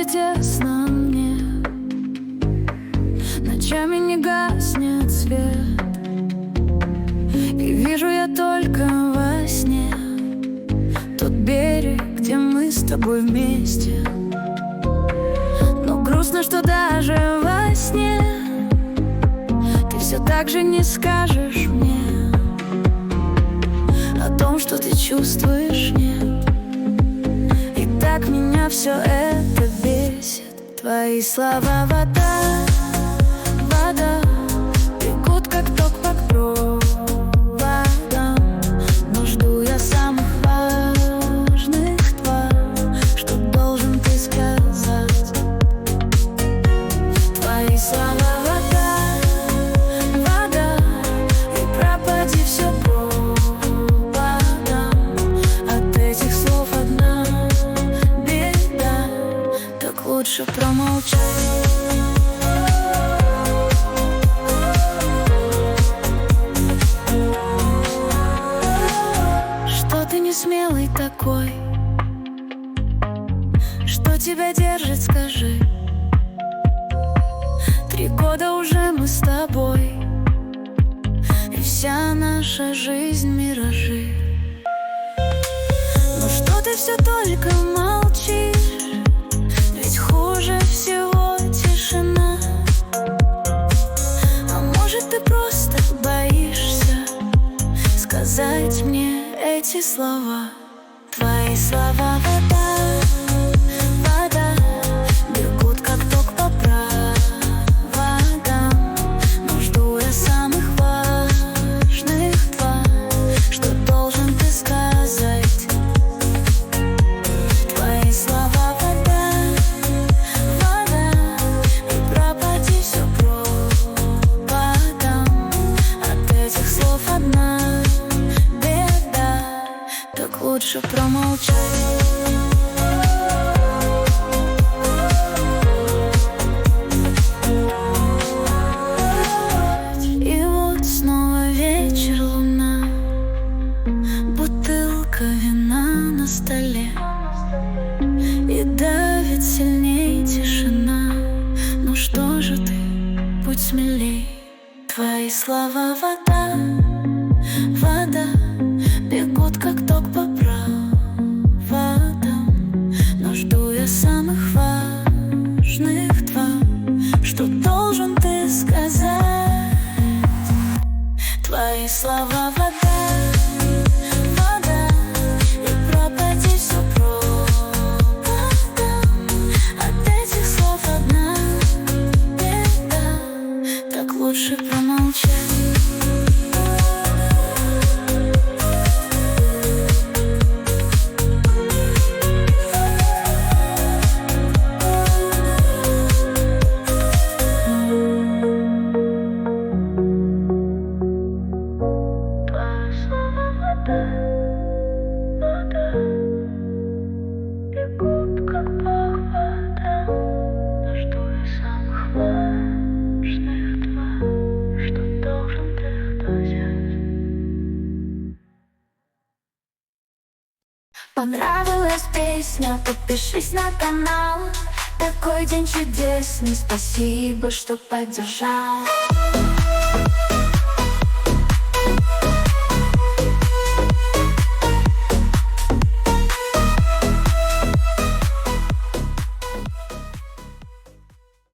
где тесно мне, ночами не гаснет свет, и вижу я только во сне тот берег, где мы с тобой вместе. Но грустно, что даже во сне ты все так же не скажешь мне о том, что ты чувствуешь, нет. И так меня все это бесит. Твои слова вода, вода, бегут как ток по проводам. Но жду я самых важных твоих, что должен ты сказать. Твои слова вода, вода, и пропади все пропадом. От этих слов одна беда, так лучше промолчать. Что ты не смелый такой? Что тебя держит, скажи? 3 года уже мы с тобой, и вся наша жизнь миражи. Но что ты все только молчишь? Ведь хуже всего тишина. А может, ты просто боишься сказать мне эти слова? Твои слова вода, вода, бегут как ток по проводам. Но жду я самых важных твоих, что должен ты сказать. Твои слова вода, вода, и пропади все пропадом. От этих слов одна беда, так лучше промолчать. И вот снова вечер, луна, бутылка вина на столе, и давит сильней тишина. Ну что же ты, будь смелей. Твои слова вода, вода, бегут как ток по проводам. Но жду я самых важных твоих, что должен ты сказать. Твои слова вода, вода, и пропади все пропадом. От этих слов одна беда, так лучше промолчать. Бегут как по водам, но жду я самых важных твоих, что должен ты сказать. Понравилась песня, подпишись на канал. Такой день чудесный, спасибо, что поддержал.